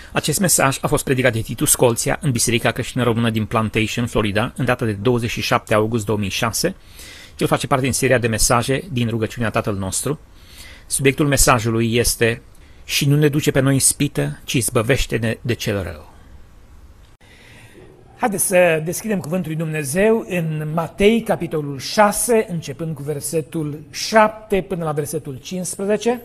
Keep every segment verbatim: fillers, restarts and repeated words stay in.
Acest mesaj a fost predicat de Titu Scolția în Biserica Creștină Română din Plantation, Florida, în data de douăzeci și șapte august două mii șase. El face parte din seria de mesaje din rugăciunea Tatăl nostru. Subiectul mesajului este: și nu ne duce pe noi în ispită, ci izbăvește-ne de cel rău. Haideți să deschidem Cuvântul lui Dumnezeu în Matei, capitolul șase, începând cu versetul șapte până la versetul cincisprezece.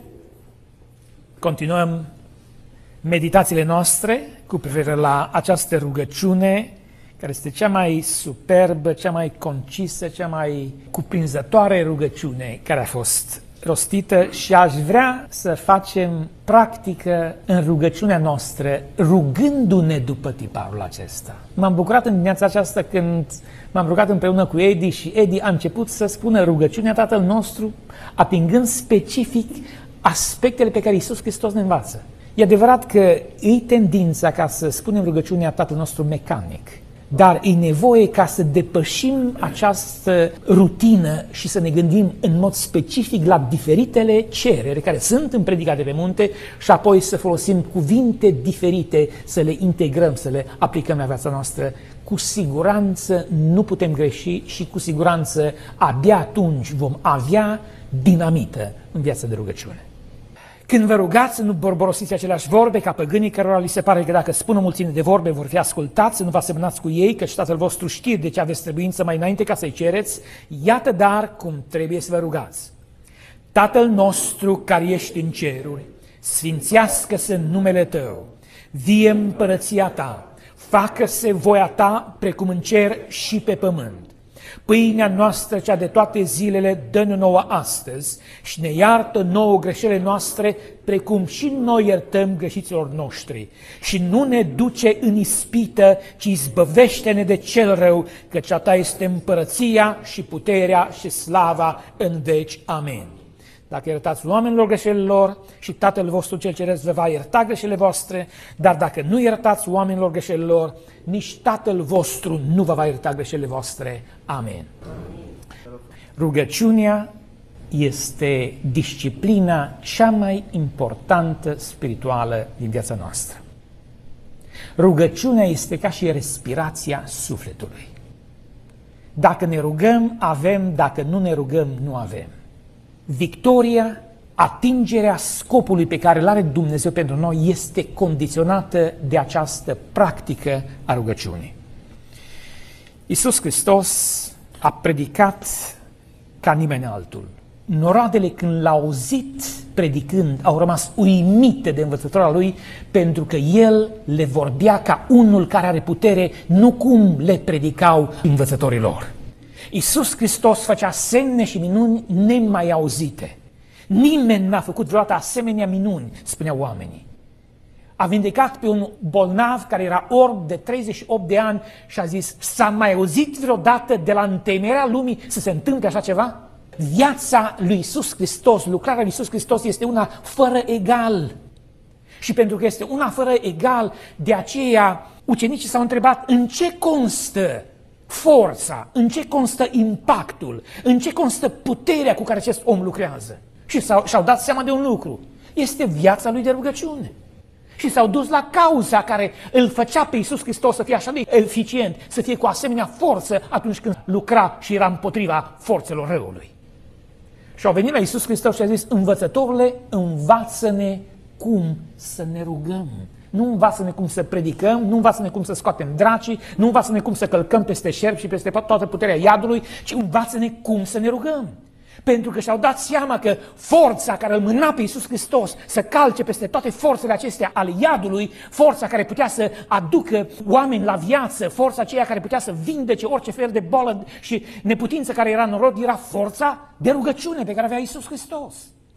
Continuăm meditațiile noastre cu privire la această rugăciune, care este cea mai superbă, cea mai concisă, cea mai cuprinzătoare rugăciune care a fost rostită, și aș vrea să facem practică în rugăciunea noastră, rugându-ne după tiparul acesta. M-am bucurat în dimineața aceasta când m-am rugat împreună cu Edi și Edi a început să spună rugăciunea Tatăl nostru, atingând specific aspectele pe care Iisus Hristos ne învață. E adevărat că e tendința ca să spunem rugăciunea Tatăl nostru mecanic, dar e nevoie ca să depășim această rutină și să ne gândim în mod specific la diferitele cereri care sunt în Predica de pe munte și apoi să folosim cuvinte diferite, să le integrăm, să le aplicăm la viața noastră. Cu siguranță nu putem greși și cu siguranță abia atunci vom avea dinamită în viața de rugăciune. Când vă rugați, să nu borborosiți aceleași vorbe ca păgânii cărora li se pare că dacă spun o mulțime de vorbe vor fi ascultați, să nu vă asemănați cu ei, căci Tatăl vostru știe de ce aveți trebuință mai înainte ca să-i cereți. Iată dar cum trebuie să vă rugați. Tatăl nostru care ești în ceruri, sfințească-se numele Tău, vie împărăția Ta, facă-se voia Ta precum în cer și pe pământ. Pâinea noastră, cea de toate zilele, dă-ne nouă astăzi și ne iartă nouă greșelile noastre, precum și noi iertăm greșiților noștri. Și nu ne duce în ispită, ci izbăvește-ne de cel rău, căci a Ta este împărăția și puterea și slava în veci. Amen. Dacă iertați oamenilor greșelile lor, și Tatăl vostru cel ceresc vă va ierta greșelile voastre, dar dacă nu iertați oamenilor greșelile lor, nici Tatăl vostru nu vă va ierta greșelile voastre. Amen. Rugăciunea este disciplina cea mai importantă spirituală din viața noastră. Rugăciunea este ca și respirația sufletului. Dacă ne rugăm, avem; dacă nu ne rugăm, nu avem. Victoria, atingerea scopului pe care îl are Dumnezeu pentru noi este condiționată de această practică a rugăciunii. Iisus Hristos a predicat ca nimeni altul. Noroadele, când l-au auzit predicând, au rămas uimite de învățătura lui, pentru că el le vorbea ca unul care are putere, nu cum le predicau învățătorii lor. Iisus Hristos făcea semne și minuni nemai auzite. Nimeni n-a făcut vreodată asemenea minuni, spuneau oamenii. A vindecat pe un bolnav care era orb de treizeci și opt de ani și a zis: s-a mai auzit vreodată de la întemeierea lumii să se întâmple așa ceva? Viața lui Iisus Hristos, lucrarea lui Iisus Hristos este una fără egal. Și pentru că este una fără egal, de aceea ucenicii s-au întrebat: în ce constă forța, în ce constă impactul, în ce constă puterea cu care acest om lucrează? Și s-au, și-au dat seama de un lucru: este viața lui de rugăciune. Și s-au dus la cauza care îl făcea pe Iisus Hristos să fie așa de eficient, să fie cu asemenea forță atunci când lucra și era împotriva forțelor răului. Și au venit la Iisus Hristos și a zis: învățătorule, învață-ne cum să ne rugăm. Nu învață-ne cum să predicăm, nu învață-ne cum să scoatem dracii, nu învață-ne cum să călcăm peste șerpi și peste toată puterea iadului, ci învață-ne cum să ne rugăm. Pentru că și-au dat seama că forța care îl mâna pe Iisus Hristos să calce peste toate forțele acestea ale iadului, forța care putea să aducă oameni la viață, forța aceea care putea să vindece orice fel de boală și neputință care era în rod, era forța de rugăciune pe care avea Iisus Hristos.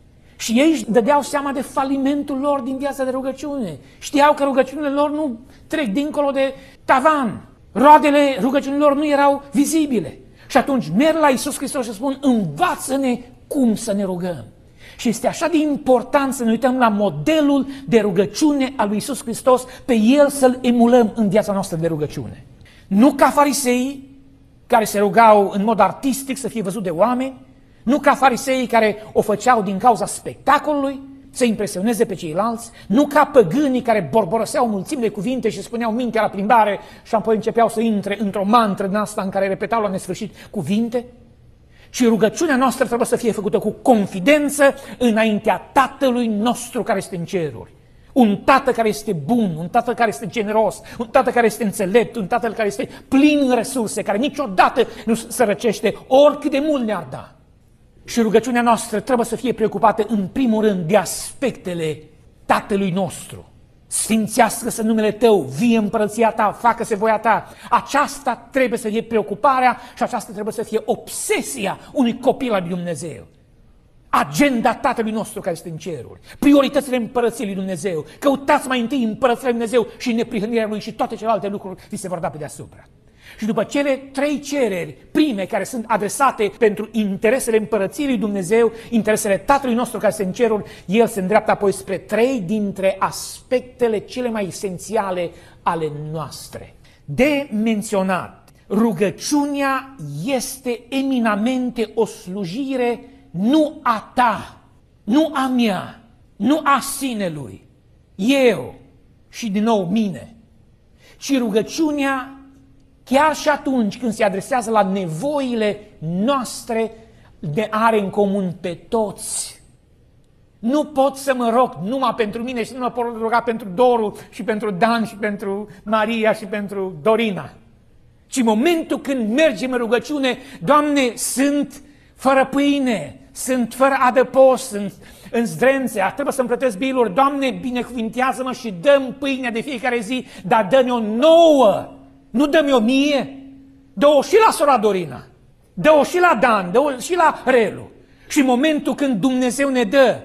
Și ei își dădeau seama de falimentul lor din viața de rugăciune. Știau că rugăciunile lor nu trec dincolo de tavan. Roadele rugăciunilor nu erau vizibile. Și atunci merg la Iisus Hristos și spun: învață-ne cum să ne rugăm. Și este așa de important să ne uităm la modelul de rugăciune al lui Iisus Hristos, pe el să-l emulăm în viața noastră de rugăciune. Nu ca fariseii care se rugau în mod artistic să fie văzut de oameni, nu ca fariseii care o făceau din cauza spectacolului, să impresioneze pe ceilalți, nu ca păgânii care borboroseau mulțimi de cuvinte și spuneau mintea la plimbare și apoi începeau să intre într-o mantră din asta în care repetau la nesfârșit cuvinte, ci rugăciunea noastră trebuie să fie făcută cu confidență înaintea Tatălui nostru care este în ceruri. Un tată care este bun, un tată care este generos, un tată care este înțelept, un tată care este plin în resurse, care niciodată nu sărăcește, oricât de mult ne-ar da. Și rugăciunea noastră trebuie să fie preocupată în primul rând de aspectele Tatălui nostru. Sfințească-se numele Tău, vie împărăția Ta, facă-se voia Ta. Aceasta trebuie să fie preocuparea și aceasta trebuie să fie obsesia unui copil al lui Dumnezeu. Agenda Tatălui nostru care este în ceruri, prioritățile împărăției lui Dumnezeu. Căutați mai întâi împărăția lui Dumnezeu și neprihănirea Lui și toate celelalte lucruri vi se vor da pe deasupra. Și după cele trei cereri prime care sunt adresate pentru interesele împărăției lui Dumnezeu, interesele Tatălui nostru care este în ceruri, El se îndreaptă apoi spre trei dintre aspectele cele mai esențiale ale noastre. De menționat, rugăciunea este eminamente o slujire nu a ta, nu a mea, nu a sinelui, eu și din nou mine, ci rugăciunea chiar și atunci când se adresează la nevoile noastre, ne are în comun pe toți. Nu pot să mă rog numai pentru mine și nu mă pot ruga pentru Doru și pentru Dan și pentru Maria și pentru Dorina. Ci în momentul când mergem în rugăciune, Doamne, sunt fără pâine, sunt fără adăpost, sunt în zdrențe, trebuie să-mi plătesc biluri. Doamne, binecuvintează-mă și dă-mi pâinea de fiecare zi, dar dă-mi o nouă. Nu dă-mi o mie, dă-o și la sora Dorina, dă-o și la Dan, dă-o și la Relu. Și în momentul când Dumnezeu ne dă,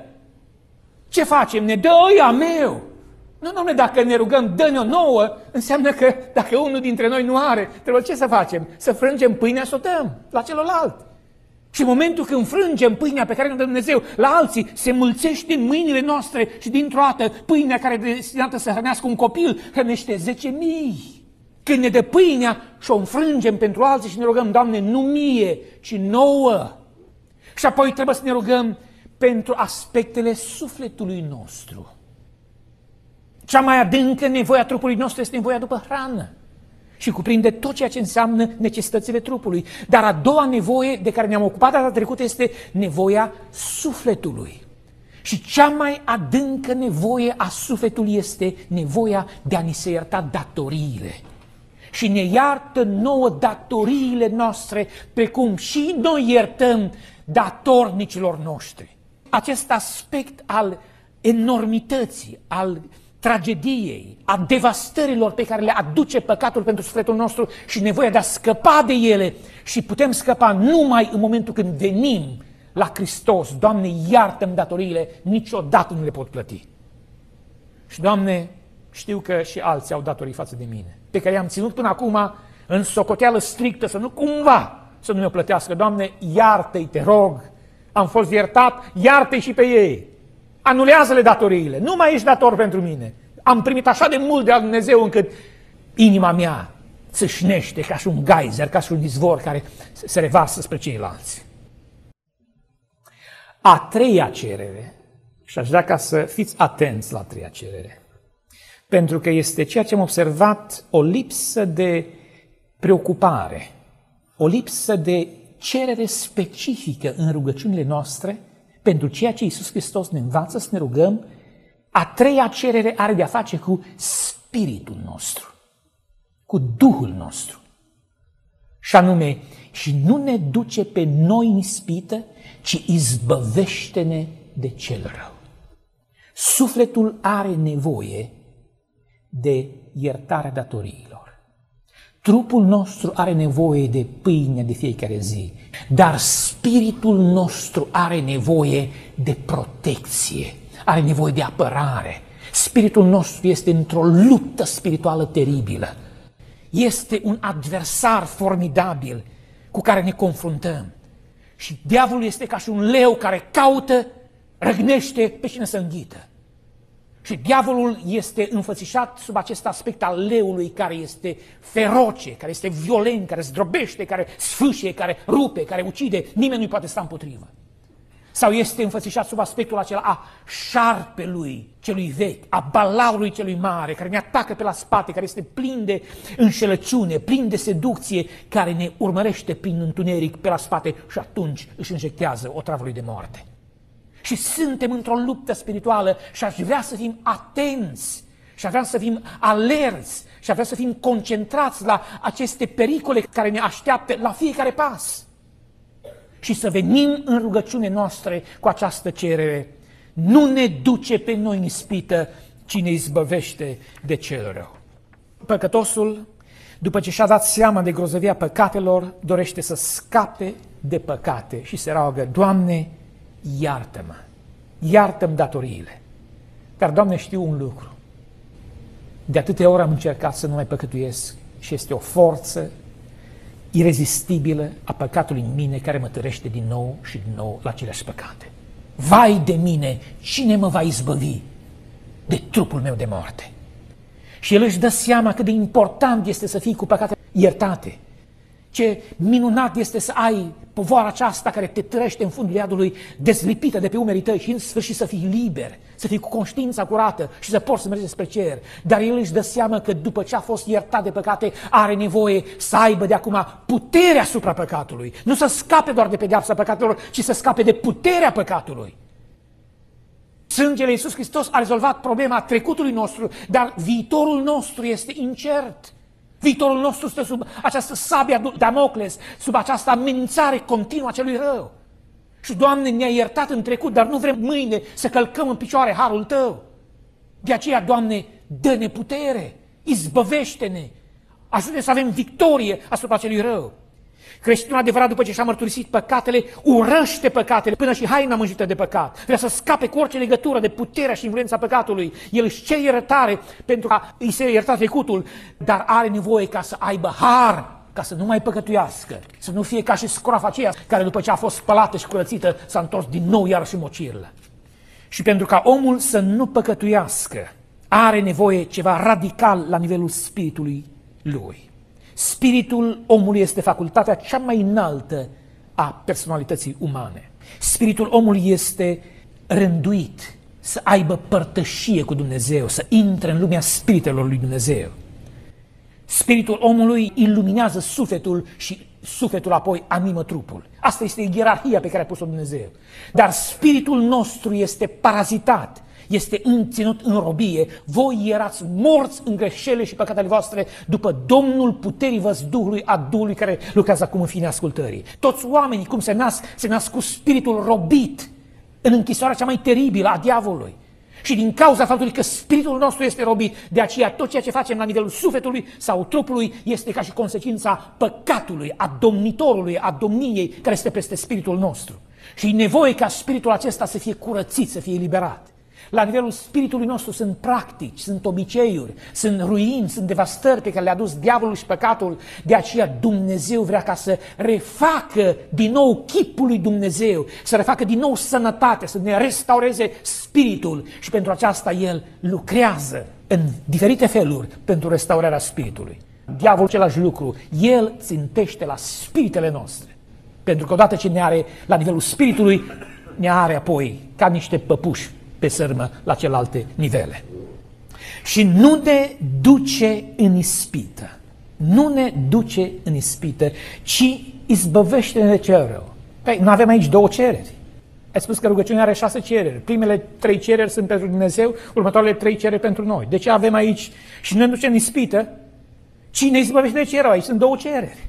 ce facem? Ne dă ăia meu. Nu, dom'le, dacă ne rugăm, dă-ne o nouă, înseamnă că dacă unul dintre noi nu are, trebuie ce să facem? Să frângem pâinea să o dăm la celălalt. Și în momentul când frângem pâinea pe care ne dă Dumnezeu la alții, se mulțește în mâinile noastre și dintr-o dată pâinea care e destinată să hrănească un copil, hrănește zece mii. Când ne dă pâinea și o înfrângem pentru alții și ne rugăm, Doamne, nu mie, ci nouă. Și apoi trebuie să ne rugăm pentru aspectele sufletului nostru. Cea mai adâncă nevoie a trupului nostru este nevoia după hrană și cuprinde tot ceea ce înseamnă necesitățile trupului. Dar a doua nevoie de care ne-am ocupat data trecută este nevoia sufletului. Și cea mai adâncă nevoie a sufletului este nevoia de a ni se ierta datoriile. Și ne iartă nouă datoriile noastre, precum și noi iertăm datornicilor noștri. Acest aspect al enormității, al tragediei, a devastărilor pe care le aduce păcatul pentru sufletul nostru și nevoia de a scăpa de ele, și putem scăpa numai în momentul când venim la Hristos. Doamne, iartă-mi datoriile, niciodată nu le pot plăti. Și Doamne, știu că și alții au datorii față de mine, pe care i-am ținut până acum în socoteală strictă, să nu cumva să nu mi-o plătească. Doamne, iartă-i, te rog, am fost iertat, iartă-i și pe ei. Anulează-le datoriile, nu mai ești dator pentru mine. Am primit așa de mult de la Dumnezeu încât inima mea țâșnește ca și un geyser, ca și un izvor care se revasă spre ceilalți. A treia cerere, și aș vrea ca să fiți atenți la a treia cerere, pentru că este ceea ce am observat, o lipsă de preocupare, o lipsă de cerere specifică în rugăciunile noastre, pentru ceea ce Iisus Hristos ne învață să ne rugăm. A treia cerere are de-a face cu spiritul nostru, cu Duhul nostru. Și anume, și nu ne duce pe noi în ispită, ci izbăvește-ne de cel rău. Sufletul are nevoie de iertarea datoriilor. Trupul nostru are nevoie de pâine de fiecare zi, dar spiritul nostru are nevoie de protecție, are nevoie de apărare. Spiritul nostru este într-o luptă spirituală teribilă. Este un adversar formidabil cu care ne confruntăm. Și diavolul este ca și un leu care caută, răgnește pe cine să înghită. Și diavolul este înfățișat sub acest aspect al leului care este feroce, care este violent, care zdrobește, care sfâșie, care rupe, care ucide. Nimeni nu poate sta împotrivă. Sau este înfățișat sub aspectul acela a șarpelui celui vechi, a balaurului celui mare, care ne atacă pe la spate, care este plin de înșelăciune, plin de seducție, care ne urmărește prin întuneric pe la spate și atunci își injectează otravul lui de moarte. Și suntem într-o luptă spirituală și aș vrea să fim atenți, și aș vrea să fim alerți, și aș vrea să fim concentrați la aceste pericole care ne așteaptă la fiecare pas. Și să venim în rugăciune noastre cu această cerere: nu ne duce pe noi în ispită, ci ne izbăvește de cel rău. Păcătosul, după ce și-a dat seama de grozăvia păcatelor, dorește să scape de păcate și se roagă: Doamne, iartă-mă, iartă-mi datoriile. Dar, Doamne, știu un lucru: de atâtea ori am încercat să nu mai păcătuiesc și este o forță irezistibilă a păcatului în mine care mă târăște din nou și din nou la aceleași păcate. Vai de mine, cine mă va izbăvi de trupul meu de moarte? Și el își dă seama cât de important este să fii cu păcate iertate. Ce minunat este să ai povoara aceasta care te trăiește în fundul iadului dezlipită de pe umerii tăi și în sfârșit să fii liber, să fii cu conștiința curată și să poți să mergi spre cer. Dar el își dă seama că după ce a fost iertat de păcate, are nevoie să aibă de acum puterea asupra păcatului. Nu să scape doar de pedeapsa păcatelor, ci să scape de puterea păcatului. Sângele Iisus Hristos a rezolvat problema trecutului nostru, dar viitorul nostru este incert. Viitorul nostru stă sub această sabie a Damocles, sub această amenințare continuă a celui rău. Și, Doamne, ne-ai iertat în trecut, dar nu vrem mâine să călcăm în picioare harul Tău. De aceea, Doamne, dă-ne putere, izbăvește-ne, ajută-ne să avem victorie asupra celui rău. Creștinul adevărat, după ce și-a mărturisit păcatele, urăște păcatele până și haina mânjită de păcat. Vrea să scape cu orice legătură de puterea și influența păcatului. El își cere iertare pentru ca îi se ierta trecutul, dar are nevoie ca să aibă har, ca să nu mai păcătuiască, să nu fie ca și scroafa aceea care după ce a fost spălată și curățită s-a întors din nou iarăși în mocirlă. Și pentru ca omul să nu păcătuiască, are nevoie ceva radical la nivelul spiritului lui. Spiritul omului este facultatea cea mai înaltă a personalității umane. Spiritul omului este rânduit să aibă părtășie cu Dumnezeu, să intre în lumea spiritelor lui Dumnezeu. Spiritul omului iluminează sufletul și sufletul apoi animă trupul. Asta este ierarhia pe care a pus-o Dumnezeu. Dar spiritul nostru este parazitat, este înținut în robie. Voi erați morți în greșelile și păcatele voastre după Domnul puterii văzduhului, a Duhului care lucrează acum în fine ascultării. Toți oamenii, cum se nasc, se nasc cu spiritul robit în închisoarea cea mai teribilă a diavolului. Și din cauza faptului că spiritul nostru este robit, de aceea tot ceea ce facem la nivelul sufletului sau trupului este ca și consecința păcatului, a domnitorului, a domniei care este peste spiritul nostru. Și e nevoie ca spiritul acesta să fie curățit, să fie eliberat. La nivelul spiritului nostru sunt practici, sunt obiceiuri, sunt ruini, sunt devastări pe care le-a dus diavolul și păcatul. De aceea Dumnezeu vrea ca să refacă din nou chipul lui Dumnezeu, să refacă din nou sănătatea, să ne restaureze spiritul. Și pentru aceasta El lucrează în diferite feluri pentru restaurarea spiritului. Diavolul același lucru, el țintește la spiritele noastre. Pentru că odată ce ne are la nivelul spiritului, ne are apoi ca niște păpuși pe sărmă la celelalte nivele. Și nu ne duce în ispită, nu ne duce în ispită, ci izbăvește-ne de cel rău. Păi, nu avem aici două cereri. Ai spus că rugăciunea are șase cereri. Primele trei cereri sunt pentru Dumnezeu, următoarele trei cereri pentru noi. De ce avem aici și nu ne duce în ispită? Cine izbăvește de cel rău? Aici sunt două cereri.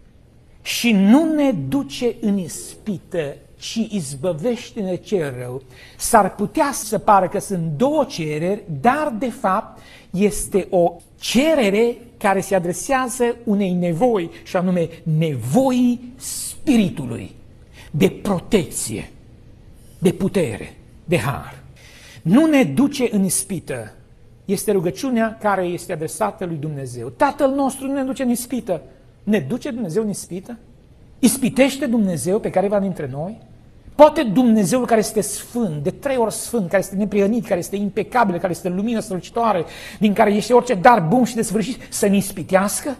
Și nu ne duce în ispită, ci izbăvește-ne cel rău. S-ar putea să pară că sunt două cereri, dar de fapt este o cerere care se adresează unei nevoi, și anume nevoii spiritului, de protecție, de putere, de har. Nu ne duce în ispită este rugăciunea care este adresată lui Dumnezeu. Tatăl nostru nu ne duce în ispită. Ne duce Dumnezeu în ispită? Ispitește Dumnezeu pe careva dintre noi? Poate Dumnezeul care este sfânt, de trei ori sfânt, care este neprihănit, care este impecabil, care este lumină strălucitoare, din care este orice dar bun și desfășit, să ne ispitească?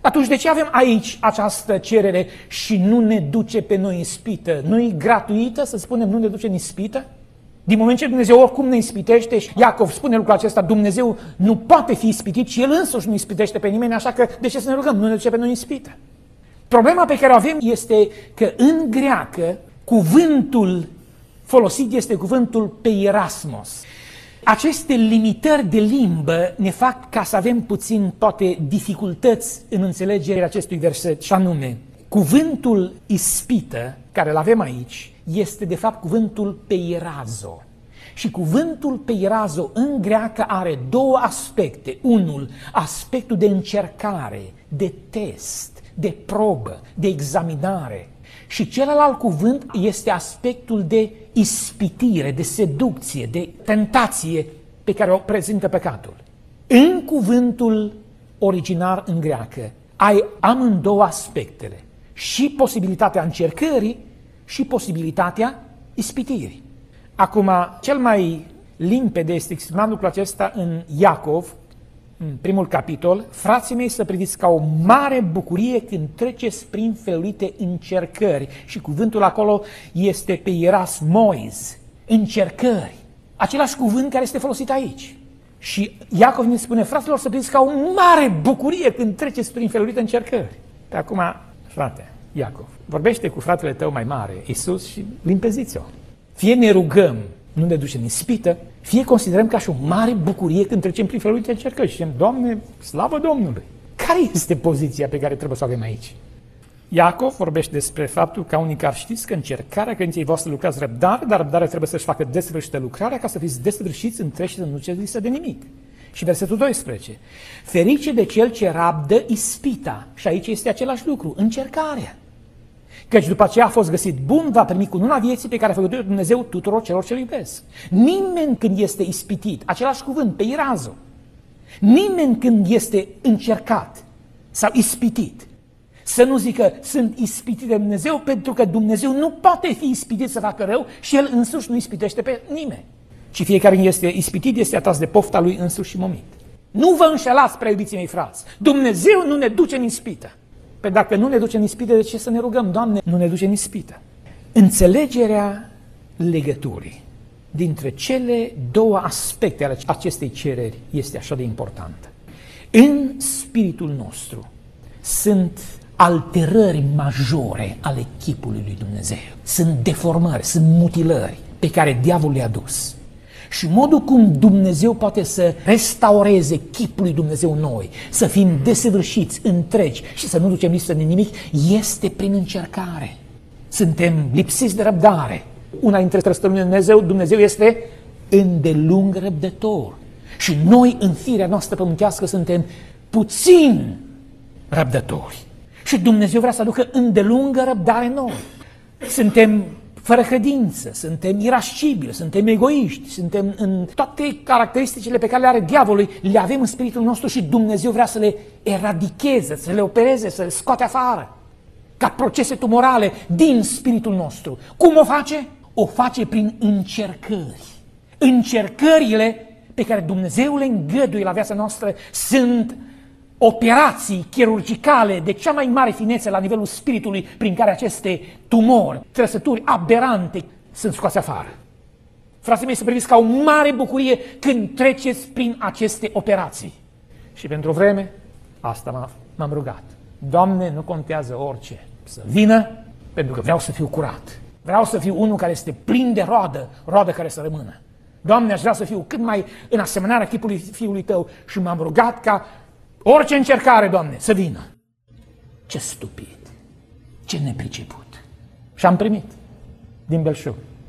Atunci de ce avem aici această cerere și nu ne duce pe noi în ispită? Nu-i gratuită să spunem nu ne duce în ispită? Din moment ce Dumnezeu oricum ne ispitește, și Iacov spune lucrul acesta, Dumnezeu nu poate fi ispitit și El însuși nu ispitește pe nimeni, așa că de ce să ne rugăm? Nu ne duce pe noi în ispită. Problema pe care o avem este că în greacă cuvântul folosit este cuvântul peirasmos. Aceste limitări de limbă ne fac ca să avem puțin, poate, dificultăți în înțelegerea acestui verset, și anume, cuvântul ispită, care îl avem aici, este de fapt cuvântul peirazo. Și cuvântul peirazo în greacă are două aspecte. Unul, aspectul de încercare, de test, de probă, de examinare. Și celălalt cuvânt este aspectul de ispitire, de seducție, de tentație pe care o prezintă păcatul. În cuvântul originar în greacă ai amândouă aspectele, și posibilitatea încercării și posibilitatea ispitirii. Acum, cel mai limpede este exprimat lucrul acesta în Iacov, în primul capitol: frații mei, să priviți ca o mare bucurie când treceți prin felurite încercări. Și cuvântul acolo este peirasmois, încercări. Același cuvânt care este folosit aici. Și Iacov ne spune, fraților, să priviți ca o mare bucurie când treceți prin felurite încercări. Pe acum, frate, Iacov, vorbește cu fratele tău mai mare, Iisus, și limpeziți-o. Fie ne rugăm, nu ne ducem în ispită, fie considerăm ca și o mare bucurie când trecem prin felul de încercări și zicem, Doamne, slavă Domnului! Care este poziția pe care trebuie să o avem aici? Iacov vorbește despre faptul că unii care știți că încercarea credinței voastre lucrați răbdare, dar răbdarea trebuie să-și facă desăvârșită lucrarea ca să fiți desăvârșiți întregi și să nu cereți lipsă de nimic. Și versetul doisprezece. Ferice de cel ce rabdă ispita. Și aici este același lucru, încercarea. Căci după ce a fost găsit bun, va primi cununa vieții pe care a făcut Dumnezeu tuturor celor ce-L iubesc. Nimeni când este ispitit, același cuvânt, peirazo, nimeni când este încercat sau ispitit, să nu zică sunt ispitit de Dumnezeu, pentru că Dumnezeu nu poate fi ispitit să facă rău și El însuși nu ispitește pe nimeni. Ci fiecare este ispitit este atras de pofta lui însuși și momit. Nu vă înșelați, prea iubiții mei frați, Dumnezeu nu ne duce în ispită. Păi dacă nu ne duce în ispită, de ce să ne rugăm? Doamne, nu ne duce în ispită. Înțelegerea legăturii dintre cele două aspecte ale acestei cereri este așa de importantă. În spiritul nostru sunt alterări majore ale chipului lui Dumnezeu. Sunt deformări, sunt mutilări pe care diavolul le-a dus. Și modul cum Dumnezeu poate să restaureze chipul lui Dumnezeu în noi, să fim desăvârșiți, întregi și să nu ducem lipsă de nimic, este prin încercare. Suntem lipsiți de răbdare. Una dintre trăsăturile lui Dumnezeu, Dumnezeu este îndelung răbdător. Și noi, în firea noastră pământească, suntem puțin răbdători. Și Dumnezeu vrea să aducă îndelungă răbdare în noi. Suntem fără credință, suntem irascibili, suntem egoiști, suntem în toate caracteristicile pe care le are diavolul, le avem în spiritul nostru și Dumnezeu vrea să le eradicheze, să le opereze, să le scoate afară, ca procese tumorale din spiritul nostru. Cum o face? O face prin încercări. Încercările pe care Dumnezeu le îngăduie la viața noastră sunt operații chirurgicale de cea mai mare finețe la nivelul spiritului prin care aceste tumori, trăsături aberante sunt scoase afară. Frații mei, să priviți ca o mare bucurie când treceți prin aceste operații. Și pentru o vreme, asta m-am rugat. Doamne, nu contează orice, să vină, pentru că vreau să fiu curat. Vreau să fiu unul care este plin de roadă, roadă care să rămână. Doamne, aș vrea să fiu cât mai în asemănarea chipului Fiului Tău și m-am rugat ca orice încercare, Doamne, să vină. Ce stupid, ce nepriceput. Și am primit din belșug.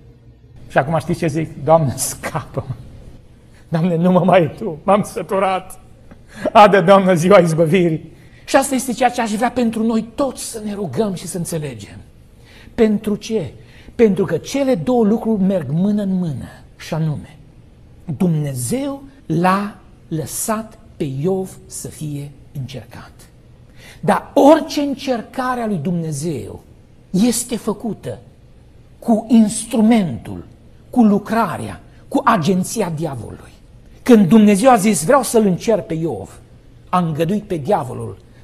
Și acum știți ce zic? Doamne, scapă-mă. Doamne, nu mă mai Tu, m-am săturat. Adă, Doamne, ziua izbăvirii. Și asta este ceea ce aș vrea pentru noi toți să ne rugăm și să înțelegem. Pentru ce? Pentru că cele două lucruri merg mână în mână. Și anume, Dumnezeu l-a lăsat pe Iov să fie încercat. Dar orice încercare a lui Dumnezeu este făcută cu instrumentul, cu lucrarea, cu agenția diavolului. Când Dumnezeu a zis, vreau să-l încerc pe Iov, a îngăduit pe diavolul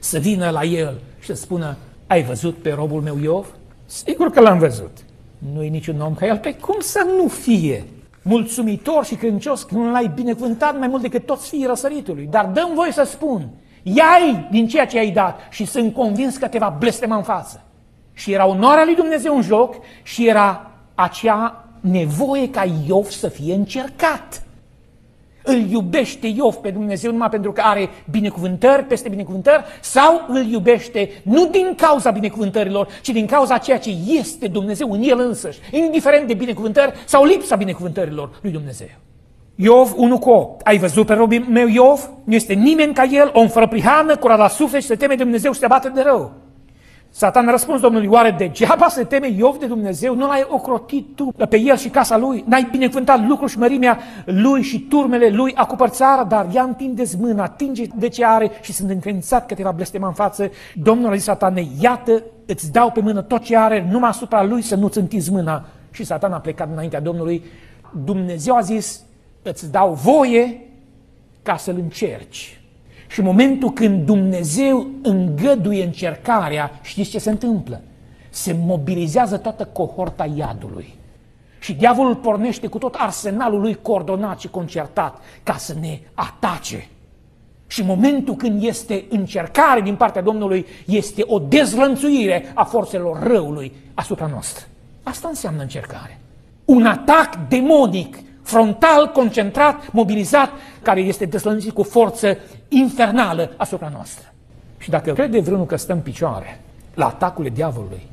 să vină la el și să spună: ai văzut pe robul meu Iov? Sigur că l-am văzut. Nu e niciun om ca el. Pe cum să nu fie mulțumitor și credincios că nu l-ai binecuvântat mai mult decât toți fiii răsăritului? Dar dă-mi voie să spun, ia-i din ceea ce ai dat și sunt convins că te va blestema în față. Și era onoarea lui Dumnezeu în joc și era acea nevoie ca Iov să fie încercat. Îl iubește Iov pe Dumnezeu numai pentru că are binecuvântări peste binecuvântări sau îl iubește nu din cauza binecuvântărilor, ci din cauza ceea ce este Dumnezeu în el însăși, indiferent de binecuvântări sau lipsa binecuvântărilor lui Dumnezeu. Iov unu cu opt. Ai văzut pe robul meu Iov? Nu este nimeni ca el, om fără prihană, curat la suflet și se teme de Dumnezeu și se bate de rău. Satan a răspuns Domnului: oare degeaba se teme Iov de Dumnezeu? Nu l-ai ocrotit tu pe el și casa lui? N-ai binecuvântat lucrul și mărimea lui și turmele lui acupăr țara? Dar ia întindeți mâna, atinge de ce are și sunt încredințat că te va blestema în față. Domnul a zis Satane: iată, îți dau pe mână tot ce are, numai asupra lui să nu-ți întinzi mâna. Și Satan a plecat înaintea Domnului. Dumnezeu a zis: îți dau voie ca să-l încerci. Și în momentul când Dumnezeu îngăduie încercarea, știți ce se întâmplă? Se mobilizează toată cohorta iadului. Și diavolul pornește cu tot arsenalul lui coordonat și concertat ca să ne atace. Și în momentul când este încercare din partea Domnului, este o dezlănțuire a forțelor răului asupra noastră. Asta înseamnă încercare. Un atac demonic, frontal, concentrat, mobilizat, care este dezlănțuit cu forță infernală asupra noastră. Și dacă crede vreunul că stă în picioare la atacurile diavolului,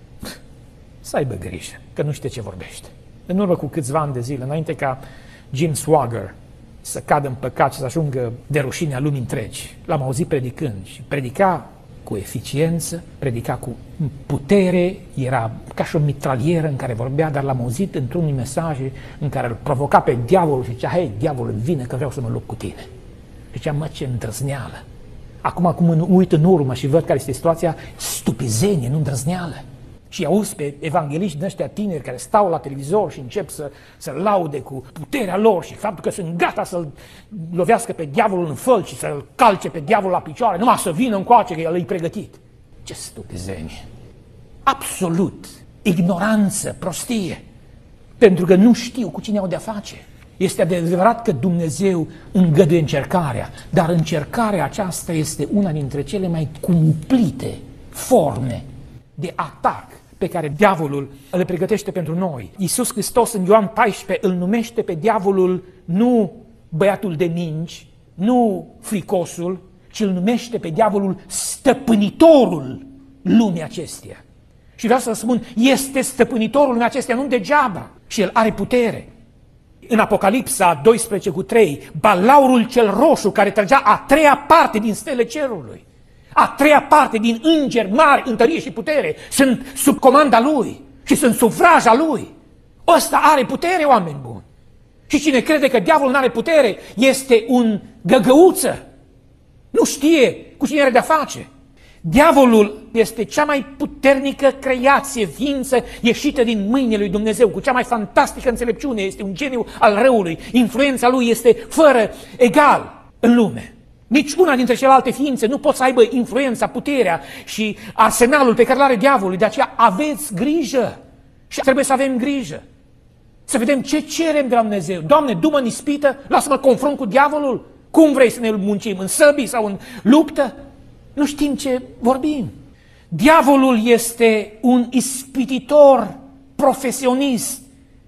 să aibă grijă, că nu știe ce vorbește. În urmă cu câțiva ani de zile, înainte ca Jim Swaggart să cadă în păcat și să ajungă de rușinea lumii întregi, l-am auzit predicând și predica cu eficiență, predica cu putere, era ca și o mitralieră în care vorbea, dar l-am auzit într-unul mesaje în care îl provoca pe diavolul și zicea: hei, diavolul, vine că vreau să mă lupt cu tine. Zicea: mă, ce îndrăzneală. Acum, acum uit în urmă și văd care este situația, stupizenie, nu îndrăzneală. Și auzi pe evangeliști din ăștia tineri care stau la televizor și încep să, să laude cu puterea lor și faptul că sunt gata să-l lovească pe diavolul în făl și să-l calce pe diavolul la picioare, numai să vină încoace că el e pregătit. Ce stupizenie! Absolut ignoranță, prostie, pentru că nu știu cu cine au de-a face. Este adevărat că Dumnezeu îngăduie încercarea, dar încercarea aceasta este una dintre cele mai cumplite forme de atac pe care diavolul le pregătește pentru noi. Iisus Hristos în Ioan paisprezece îl numește pe diavolul nu băiatul de mingi, nu fricosul, ci îl numește pe diavolul stăpânitorul lumii acesteia. Și vreau să spun, este stăpânitorul lumii acesteia, nu degeaba, și el are putere. În Apocalipsa doisprezece cu trei, balaurul cel roșu care trăgea a treia parte din stele cerului, a treia parte din îngeri mari, în tărie și putere, sunt sub comanda lui și sunt sub vraja lui. Ăsta are putere, oameni buni. Și cine crede că diavolul nu are putere este un găgăuță. Nu știe cu cine are de-a face. Diavolul este cea mai puternică creație, ființă ieșită din mâinile lui Dumnezeu, cu cea mai fantastică înțelepciune, este un geniu al răului. Influența lui este fără egal în lume. Nici una dintre celelalte ființe nu pot să aibă influența, puterea și arsenalul pe care îl are diavolul. De aceea aveți grijă și trebuie să avem grijă. Să vedem ce cerem de la Dumnezeu. Doamne, du-mă în ispită, lasă-mă confrunt cu diavolul. Cum vrei să ne muncim? În săbii sau în luptă? Nu știm ce vorbim. Diavolul este un ispititor profesionist,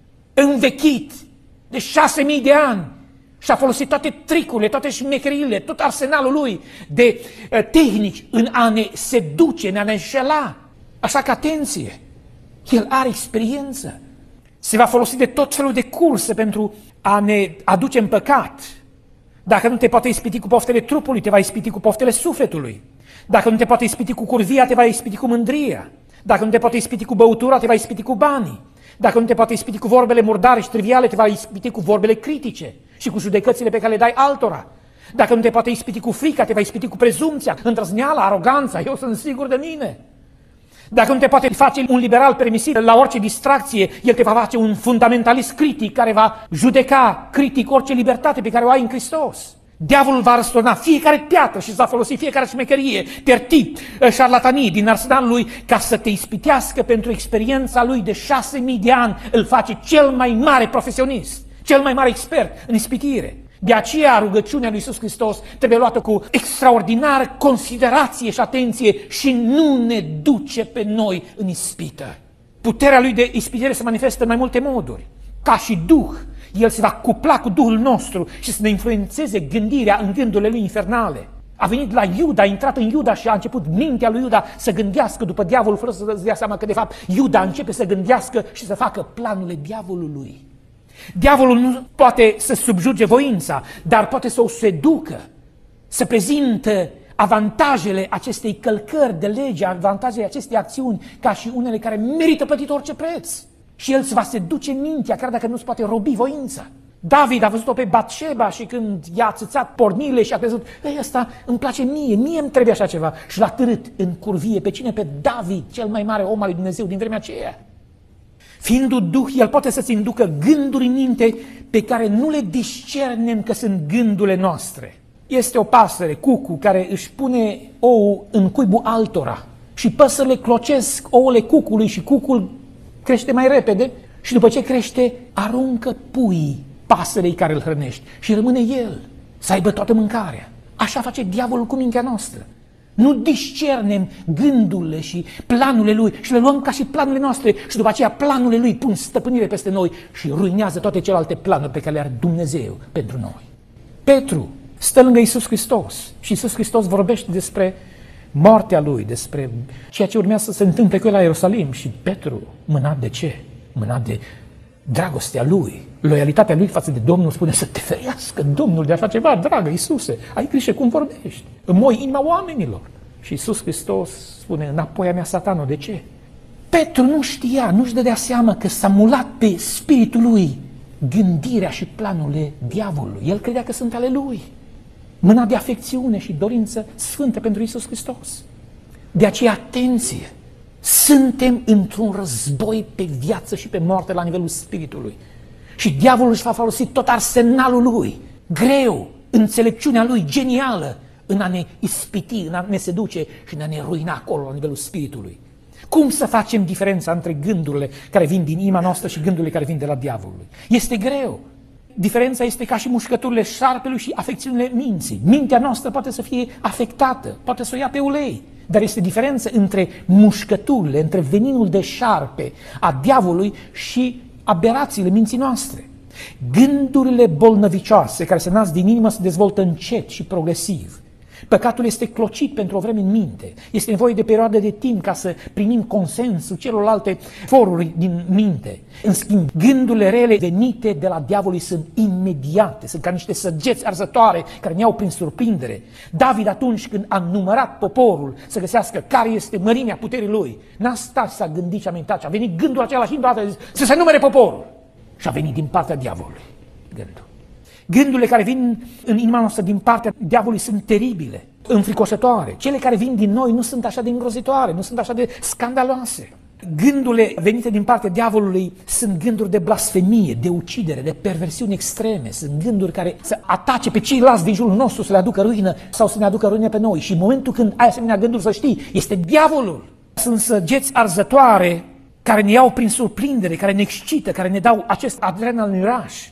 învechit, de șase mii de ani. Și a folosit toate tricurile, toate șmecheriile, tot arsenalul lui de uh, tehnici în a ne seduce, în a ne înșela. Așa că atenție, el are experiență. Se va folosi de tot felul de curse pentru a ne aduce în păcat. Dacă nu te poate ispiti cu poftele trupului, te va ispiti cu poftele sufletului. Dacă nu te poate ispiti cu curvia, te va ispiti cu mândria. Dacă nu te poate ispiti cu băutura, te va ispiti cu banii. Dacă nu te poate ispiti cu vorbele murdare și triviale, te va ispiti cu vorbele critice și cu judecățile pe care le dai altora. Dacă nu te poate ispiti cu frica, te va ispiti cu prezumția, îndrăzneala, aroganța, eu sunt sigur de mine. Dacă nu te poate face un liberal permisiv la orice distracție, el te va face un fundamentalist critic care va judeca critic orice libertate pe care o ai în Hristos. Diavolul va răsturna fiecare piatră și va folosi fiecare șmecherie, tertit, șarlatanii din arsenalul lui ca să te ispitească pentru experiența lui de șase mii de ani. Îl face cel mai mare profesionist, cel mai mare expert în ispitire. De aceea rugăciunea lui Iisus Hristos trebuie luată cu extraordinară considerație și atenție și nu ne duce pe noi în ispită. Puterea lui de ispitire se manifestă în mai multe moduri. Ca și Duh, El se va cupla cu Duhul nostru și să ne influențeze gândirea în gândurile lui infernale. A venit la Iuda, a intrat în Iuda și a început mintea lui Iuda să gândească după diavolul, fără să îți dea seama că de fapt Iuda începe să gândească și să facă planurile diavolului. Diavolul nu poate să subjuge voința, dar poate să o seducă, să prezintă avantajele acestei călcări de lege, avantajele acestei acțiuni, ca și unele care merită plătit orice preț. Și el îți va seduce mintea, chiar dacă nu-ți poate robi voința. David a văzut-o pe Batșeba și când i-a țâțat pornile și a crezut, ei, ăsta îmi place mie, mie îmi trebuie așa ceva. Și l-a târât în curvie. Pe cine? Pe David, cel mai mare om al lui Dumnezeu din vremea aceea. Fiindu Duh, el poate să-ți inducă gânduri în minte pe care nu le discernem că sunt gândurile noastre. Este o pasăre, cucu, care își pune ou în cuibul altora și păsările clocesc ouăle cucului și cucul crește mai repede și după ce crește aruncă puii pasărei care îl hrănește și rămâne el să aibă toată mâncarea. Așa face diavolul cu mintea noastră. Nu discernem gândurile și planurile lui și le luăm ca și planurile noastre și după aceea planurile lui pun stăpânire peste noi și ruinează toate celelalte planuri pe care le are Dumnezeu pentru noi. Petru stă lângă Iisus Hristos și Iisus Hristos vorbește despre moartea lui, despre ceea ce urmează să se întâmple cu el la Ierusalim și Petru mâna de ce? Mâna de dragostea lui, loialitatea lui față de Domnul, spune să te ferească Domnul de așa ceva, dragă Iisuse, ai grijă cum vorbești, înmoi inima oamenilor. Și Iisus Hristos spune, înapoi a mea Satanul, de ce? Petru nu știa, nu-și dădea seama că s-a mulat pe spiritul lui gândirea și planurile diavolului. El credea că sunt ale lui. Mâna de afecțiune și dorință sfântă pentru Iisus Hristos. De aceea, atenție! Suntem într-un război pe viață și pe moarte la nivelul spiritului. Și diavolul își va folosi tot arsenalul lui, greu, înțelepciunea lui genială, în a ne ispiti, în a ne seduce și în a ne ruina acolo la nivelul spiritului. Cum să facem diferența între gândurile care vin din inima noastră și gândurile care vin de la diavolului? Este greu. Diferența este ca și mușcăturile șarpelui și afecțiunile minții. Mintea noastră poate să fie afectată, poate să o ia pe ulei. Dar este diferență între mușcăturile, între veninul de șarpe a diavolului și aberațiile minții noastre. Gândurile bolnăvicioase care se nasc din inimă se dezvoltă încet și progresiv. Păcatul este clocit pentru o vreme în minte. Este nevoie de perioade de timp ca să primim consensul celorlalte foruri din minte. În schimb, gândurile rele venite de la diavolul sunt imediate, sunt ca niște săgeți arzătoare care ne iau prin surprindere. David, atunci când a numărat poporul să găsească care este mărimea puterii lui, n-a stat să a gândit și a meditat, și a venit gândul acela și într-o dată a zis să se numere poporul. Și a venit din partea diavolului gândul. Gândurile care vin în inima noastră din partea diavolului sunt teribile, înfricoșătoare. Cele care vin din noi nu sunt așa de îngrozitoare, nu sunt așa de scandaloase. Gândurile venite din partea diavolului sunt gânduri de blasfemie, de ucidere, de perversiuni extreme. Sunt gânduri care să atace pe ceilalți din jurul nostru, să le aducă ruină sau să ne aducă ruină pe noi. Și în momentul când ai asemenea gânduri, să știi, este diavolul. Sunt săgeți arzătoare care ne iau prin surprindere, care ne excită, care ne dau acest adrenalinuraș.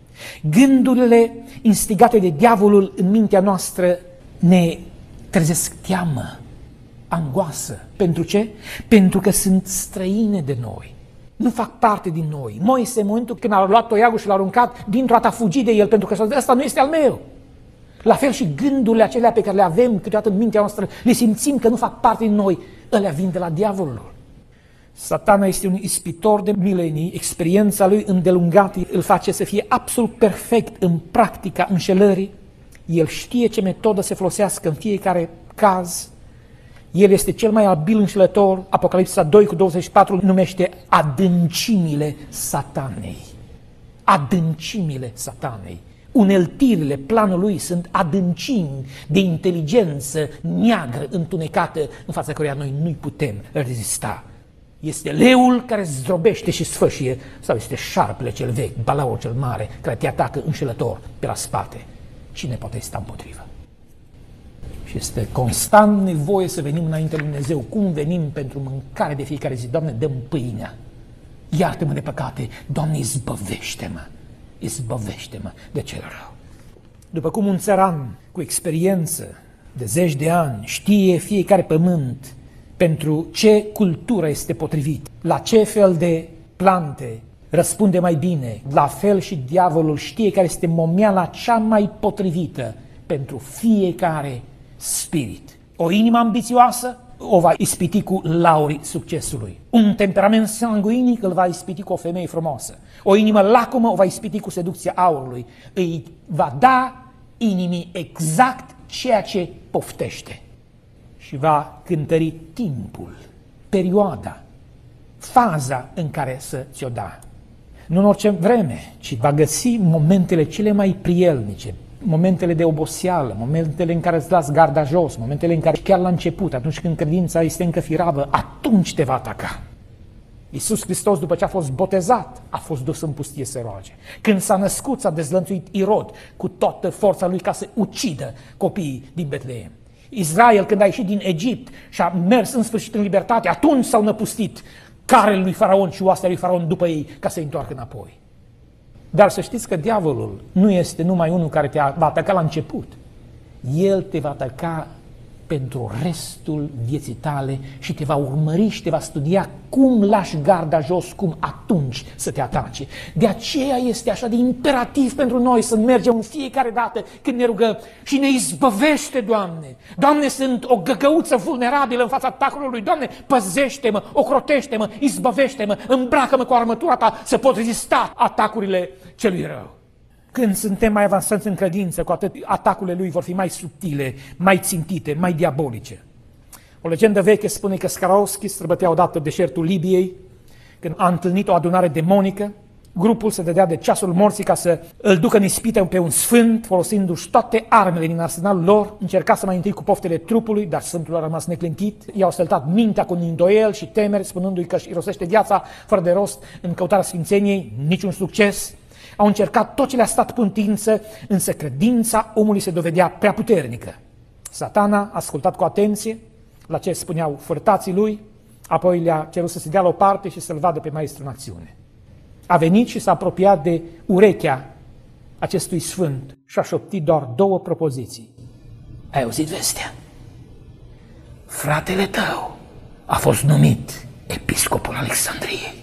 Gândurile instigate de diavolul în mintea noastră ne trezesc teamă, angoasă. Pentru ce? Pentru că sunt străine de noi. Nu fac parte din noi. Moise, în momentul când a luat toiagul și l-a aruncat, dintr-o dată a fugit de el, pentru că ăsta nu este al meu. La fel și gândurile acelea pe care le avem câteodată în mintea noastră, le simțim că nu fac parte din noi, ălea vin de la diavolul. Satana este un ispitor de milenii, experiența lui îndelungată îl face să fie absolut perfect în practica înșelării. El știe ce metodă să folosească în fiecare caz. El este cel mai abil înșelător. Apocalipsa doi cu douăzeci și patru numește adâncimile Satanei. Adâncimile Satanei. Uneltirile planului lui sunt adâncimi de inteligență neagră, întunecată, în fața căreia noi nu-i putem rezista. Este leul care zdrobește și sfâșie sau este șarpele cel vechi, balaurul cel mare, care te atacă înșelător pe la spate. cine poate sta împotrivă? Și este constant nevoie să venim înainte lui Dumnezeu. Cum venim pentru mâncare de fiecare zi? Doamne, dă-mi pâinea. Iartă-mă de păcate. Doamne, izbăvește-mă. Izbăvește-mă de cel rău. După cum un țăran cu experiență de zeci de ani știe fiecare pământ pentru ce cultură este potrivit, la ce fel de plante răspunde mai bine, la fel și diavolul știe care este momeala cea mai potrivită pentru fiecare spirit. O inimă ambițioasă o va ispiti cu laurii succesului. Un temperament sanguinic îl va ispiti cu o femeie frumoasă. O inimă lacomă o va ispiti cu seducția aurului. Îi va da inimii exact ceea ce poftește. Și va cântări timpul, perioada, faza în care să ți-o da. Nu în orice vreme, ci va găsi momentele cele mai prielnice, momentele de oboseală, momentele în care îți las garda jos, momentele în care chiar la început, atunci când credința este încă firavă, atunci te va ataca. Iisus Hristos, după ce a fost botezat, a fost dus în pustie să roage. Când s-a născut, s-a dezlănțuit Irod cu toată forța lui ca să ucidă copiii din Betleem. Israel, când a ieșit din Egipt și a mers în sfârșit în libertate, atunci s-au năpustit carele lui Faraon și oastea lui Faraon după ei ca să-i întoarcă înapoi. Dar să știți că diavolul nu este numai unul care te va ataca la început. El te va ataca pentru restul vieții tale și te va urmări și te va studia cum lași garda jos, cum atunci să te atace. De aceea este așa de imperativ pentru noi să mergem în fiecare dată când ne rugăm și ne izbăvește, Doamne. Doamne, sunt o găgăuță vulnerabilă în fața atacului lui. Doamne, păzește-mă, ocrotește-mă, izbăvește-mă, îmbracă-mă cu armătura ta să pot rezista atacurile celui rău. Când suntem mai avansați în credință, cu atât atacurile lui vor fi mai subtile, mai țintite, mai diabolice. O legendă veche spune că Skarowski străbătea odată deșertul Libiei, când a întâlnit o adunare demonică, grupul se dădea de ceasul morții ca să îl ducă în ispită pe un sfânt, folosindu-și toate armele din arsenalul lor, încerca să mai întâi cu poftele trupului, dar sfântul a rămas neclintit, i-au săltat mintea cu îndoiel și temeri, spunându-i că își irosește viața fără de rost în căutarea sfințeniei, niciun succes. Au încercat tot ce le-a stat putință, însă credința omului se dovedea prea puternică. Satana a ascultat cu atenție la ce spuneau fărtații lui, apoi le-a cerut să se dea la o parte și să-l vadă pe maestru în acțiune. A venit și s-a apropiat de urechea acestui sfânt și a șoptit doar două propoziții. Ai auzit vestea? Fratele tău a fost numit episcopul Alexandriei.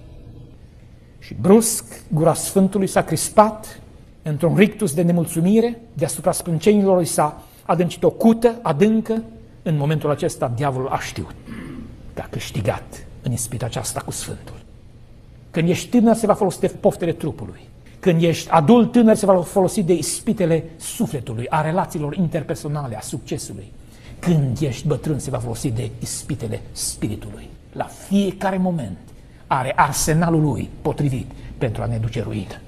Și brusc, gura Sfântului s-a crispat într-un rictus de nemulțumire, deasupra sprâncenilor i s-a adâncit o cută adâncă. În momentul acesta, diavolul a știut că a câștigat în ispita aceasta cu Sfântul. Când ești tânăr, se va folosi de poftele trupului. Când ești adult tânăr, se va folosi de ispitele sufletului, a relațiilor interpersonale, a succesului. Când ești bătrân, se va folosi de ispitele spiritului. La fiecare moment are arsenalul lui potrivit pentru a ne duce ruină.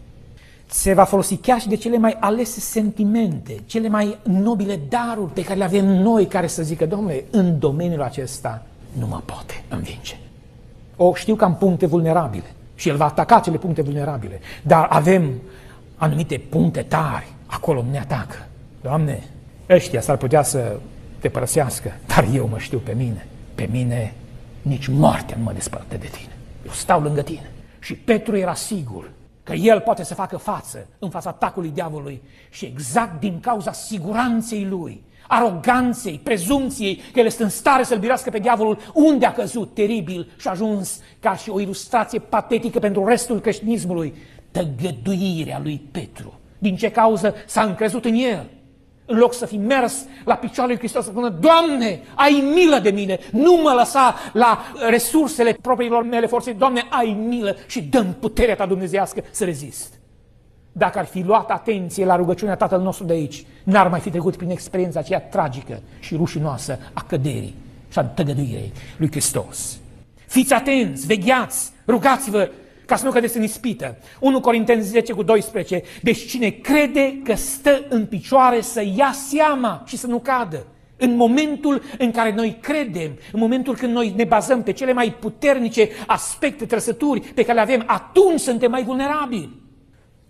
Se va folosi chiar și de cele mai alese sentimente, cele mai nobile daruri pe care le avem noi, care să zică, Domnule, în domeniul acesta nu mă poate învinge. O, știu că am puncte vulnerabile și el va ataca cele puncte vulnerabile, dar avem anumite puncte tari, acolo nu ne atacă. Doamne, ăștia s-ar putea să te părăsească, dar eu mă știu pe mine. Pe mine nici moartea nu mă despărte de tine. Eu stau lângă tine. Și Petru era sigur că el poate să facă față în fața atacului diavolului și exact din cauza siguranței lui, aroganței, prezumției că el este în stare să-l birească pe diavolul, unde a căzut teribil și a ajuns ca și o ilustrație patetică pentru restul creștinismului, tăgăduirea lui Petru. Din ce cauză s-a încrezut în el? În loc să fi mers la picioarele lui Hristos să spună, Doamne, ai milă de mine, nu mă lăsa la resursele propriilor mele forțe, Doamne, ai milă și dă-mi puterea ta dumnezeiască să rezist. Dacă ar fi luat atenție la rugăciunea Tatăl nostru de aici, n-ar mai fi trecut prin experiența aceea tragică și rușinoasă a căderii și a tăgăduirii lui Hristos. Fiți atenți, vegheați, rugați-vă, ca să nu cădeți în ispită. unu Corinteni zece cu doisprezece. Deci cine crede că stă în picioare să ia seama și să nu cadă. În momentul în care noi credem, în momentul când noi ne bazăm pe cele mai puternice aspecte, trăsături pe care le avem, atunci suntem mai vulnerabili.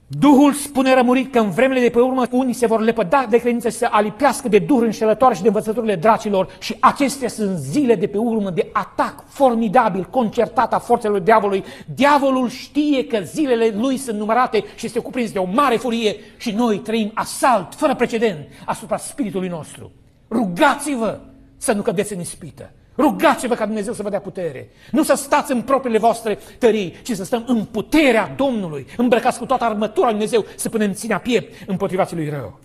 Duhul spune rămurit că în vremele de pe urmă unii se vor lepăda de credință și să alipească de duhuri înșelătoare și de învățăturile dracilor și acestea sunt zile de pe urmă de atac formidabil, concertat a forțelor diavolului. Diavolul știe că zilele lui sunt numărate și este cuprins de o mare furie și noi trăim asalt fără precedent asupra spiritului nostru. Rugați-vă să nu cădeți în ispită. Rugați-vă ca Dumnezeu să vă dea putere. Nu să stați în propriile voastre tării, ci să stăm în puterea Domnului, îmbrăcați cu toată armătura lui Dumnezeu, să punem ținea piept împotriva celui rău.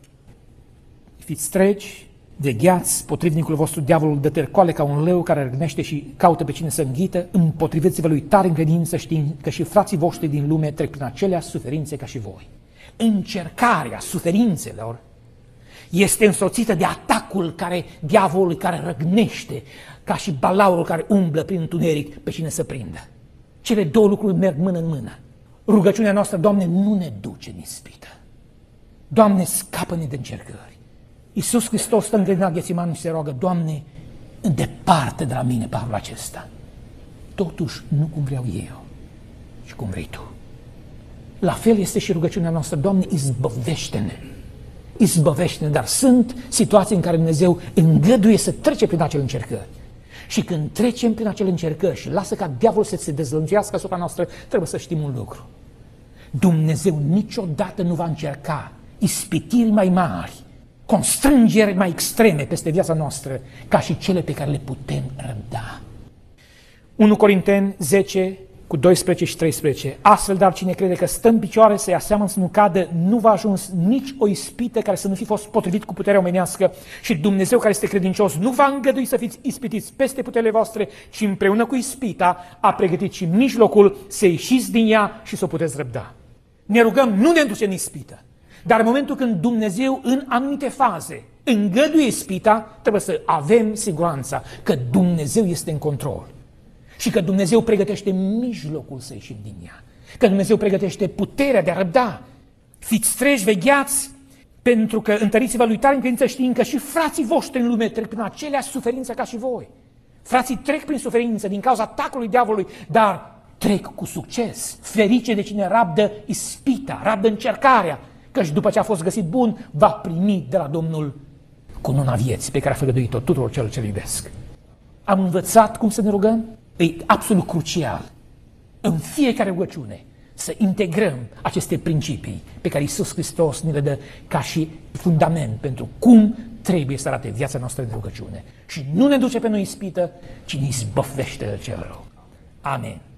Fiți tregi, vegheați, potrivnicul vostru diavolul dă târcoale ca un leu care răgnește și caută pe cine să înghită, împotriviți-vă lui tare în credință, știind că și frații voștri din lume trec prin acelea suferințe ca și voi. Încercarea suferințelor este însoțită de atacul care diavolului care răgnește, ca și balaurul care umblă prin întuneric pe cine să prindă. Cele două lucruri merg mână în mână. Rugăciunea noastră, Doamne, nu ne duce în ispită. Doamne, scapă-ne de încercări. Iisus Hristos stă în Ghețiman și se roagă, Doamne, îndeparte de la mine paharul acesta. Totuși nu cum vreau eu, ci cum vrei Tu. La fel este și rugăciunea noastră, Doamne, izbăvește-ne. Izbăvește-ne, dar sunt situații în care Dumnezeu îngăduie să trece prin acele încercări. Și când trecem prin acele încercări și lasă ca diavolul să se dezlănțuiască asupra noastră, trebuie să știm un lucru. Dumnezeu niciodată nu va încerca ispitiri mai mari, constrângeri mai extreme peste viața noastră, ca și cele pe care le putem răbda. unu Corinteni zece, cu doisprezece și treisprezece. Astfel, dar cine crede că stă în picioare să ia seamă să nu cadă, nu va ajuns nici o ispită care să nu fi fost potrivit cu puterea omenească și Dumnezeu care este credincios nu va îngădui să fiți ispitiți peste puterile voastre, ci împreună cu ispita a pregătit și mijlocul să ieșiți din ea și să o puteți răbda. Ne rugăm, nu ne duce în ispită, dar în momentul când Dumnezeu în anumite faze îngăduie ispita, trebuie să avem siguranța că Dumnezeu este în control. Și că Dumnezeu pregătește mijlocul să ieșim din ea. Că Dumnezeu pregătește puterea de a răbda. Fiți treji, vegheați, pentru că întăriți-vă lui tare în credință, știind că și frații voștri în lume trec prin acelea suferințe ca și voi. Frații trec prin suferință din cauza atacului diavolului, dar trec cu succes. Ferice de cine rabdă ispita, rabdă încercarea, căci după ce a fost găsit bun, va primi de la Domnul cununa vieții pe care a făgăduit-o tuturor celor ce-L iubesc. Am învățat cum să ne rugăm? E absolut crucial în fiecare rugăciune să integrăm aceste principii pe care Iisus Hristos ne le dă ca și fundament pentru cum trebuie să arate viața noastră de rugăciune. Și nu ne duce pe noi ispită, ci ne izbăvește de cel rău. Amen.